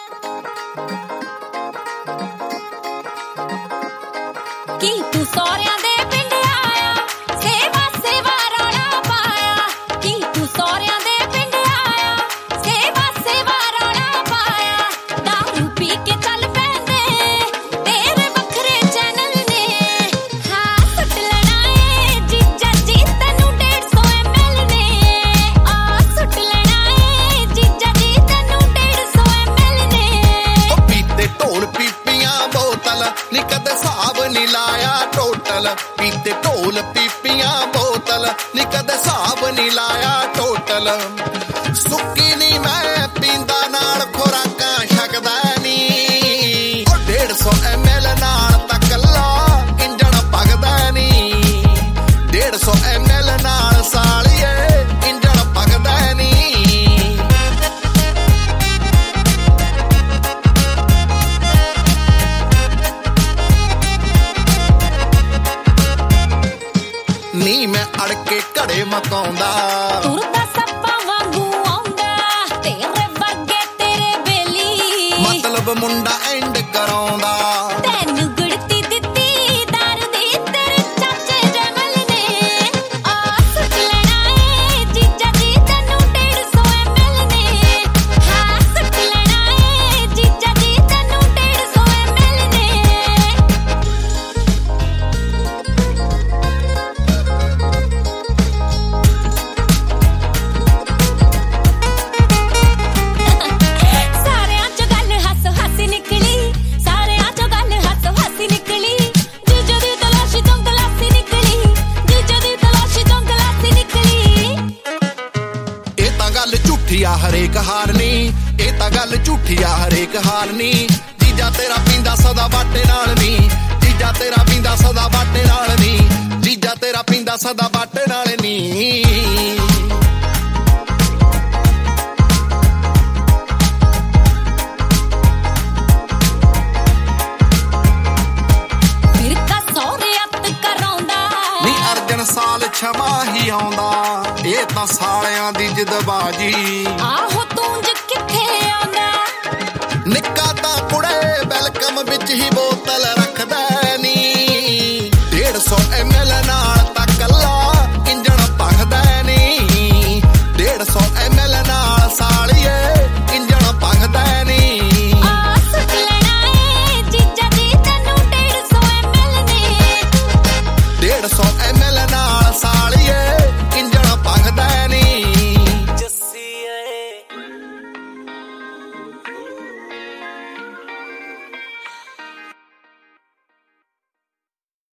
ਕੀ ਤੂੰ ਸਹੁਰਿਆਂ ਦੇ ਪਿੰਡ ਆਇਆ, ਸੇਵਾ ਸੇਵਾ ਰੌਲਾ ਪਾਇਆ। ਕੀ ਤੂੰ ਸਹੁਰਿਆਂ ਦੇ ਪਿੰਡ ਆਇਆ, ਸੇਵਾ ਸੇਵਾ ਰੌਲਾ ਪਾਇਆ। ਦਾਰੂ ਪੀ ਕੇ ਚੱਲ ਪੈਂਦੇ ਤੇਰੇ ਵੱਖਰੇ ਚੈਨਲ ਨੇ। ਹਾਂ ਸੁੱਟ ਲੈਣਾ ਏ ਜੀਜਾ ਜੀ ਤੈਨੂੰ 150 ML ਨੇ। ਆ ਸੁੱਟ ਲੈਣਾ ਏ ਜੀਜਾ ਜੀ ਤੈਨੂੰ 150 ML ਨੇ। ਉਹ ਪੀਤੇ ਢੋਲ ਪੀਪੀਆਂ ਬੋਤਲ ਨੀ ਕਦੇ ਹਿਸਾਬ ਨੀ ਲਾਇਆ ਟੋਟਲ। ਪੀਤੇ ਢੋਲ ਪੀਪੀਆਂ ਬੋਤਲ ਨੀ ਕਦੇ ਹਿਸਾਬ ਨੀ ਲਾਇਆ ਟੋਟਲ। ਸੁੱਕੀ ਨੀ ਮੈਂ ਪੀਂਦਾ ਨਾਲ ਖੁਰਾਕਾਂ ਛਕਦਾ ਨੀ। ਉਹ 150 ML ਨਾਲ ਤਾਂ ਕੱਲਾ ਇੰਜਣ ਭਗਦਾ ਨੀ। 150 ML ਨਾਲ ਸਾਲੀਏ ਇੰਜਣ ਭਗਦਾ ਨੀ। ਨੀ ਮੈਂ ਅੜ ਕੇ ਘੜੇ ਮਕਾਉਂਦਾ, ਤੁਰਦਾ ਸੱਪਾਂ ਵਾਂਗੂ ਆਉਂਦਾ ਤੇਰੇ ਵਰਗੇ ਤੇਰੇ ਬੇਲੀ। ਮਤਲਬ ਮੁੰਡਾ ਐਂਡ ਕਰਾਉਂਦਾ। ਤੈਨੂੰ ਗੁੜਤੀ ਦਿੱਤੀ ਦਰ ਦੀ ਤੇਰੇ ਚਾਚੇ ਜਮਲ ਨੇ। ਆ ਸੁੱਟ ਲੈਣਾ ਏ ਜੀਜਾ ਜੀ ਤੈਨੂੰ 150 ML ਨੇ। ਹਾਂ ਸੁੱਟ ਲੈਣਾ ਏ ਜੀਜਾ ਜੀ ਤੈਨੂੰ 150 ML ਨੇ। ਸਾਰਿਆਂ ਚੋਂ ਗੱਲ ਹੱਸੋ ਹਾਸੀ ਨਿਕਲੀ, ਸਾਰਿਆਂ ਚੋਂ ਗੱਲ ਹੱਸੋ ਹਾਸੀ ਨਿਕਲੀ। ਜੀਜੇ ਦੀ ਤਲਾਸ਼ੀ ਤੋਂ ਗਲਾਸੀ ਨਿਕਲੀ, ਜੀਜੇ ਦੀ ਤਲਾਸ਼ੀ ਤੋਂ ਗਲਾਸੀ ਨਿਕਲੀ। ਇਹ ਤਾਂ ਗੱਲ ਝੂਠੀ ਆ ਹਰੇਕ ਹਾਰ ਨੀ। ਇਹ ਤਾਂ ਗੱਲ ਝੂਠੀ ਆ ਹਰੇਕ ਹਾਰ ਨੀ। ਜੀਜਾ ਤੇਰਾ ਪੀਂਦਾ ਸਦਾ ਬਾਟੇ ਨਾਲ ਨੀ। ਜੀਜਾ ਤੇਰਾ ਪੀਂਦਾ ਸਦਾ ਬਾਟੇ ਨਾਲ ਨੀ। ਜੀਜਾ ਤੇਰਾ ਪੀਂਦਾ ਸਦਾ ਬਾਟੇ ਨਾਲ ਨੀ। ਫਿਰ ਤਾਂ ਸਹੁਰੇ ਅੱਤ ਕਰਾਉਂਦਾ। ਨੀ ਅਰਜਨ ਸਾਲ ਛਮਾ ਹੀ ਆਉਂਦਾ। ਇਹ ਤਾਂ ਸਾਲਿਆਂ ਦੀ ਜਿੱਦਬਾਜੀ। ਆਹੋ ਤੂੰ ਜ ਕਿੱਥੇ ਆਉਂਦਾ। ਨਿੱਕਾ ਤਾਂ ਕੁੜੇ ਵੈਲਕਮ ਵਿੱਚ ਹੀ ਬੋਤਲ ਰੱਖ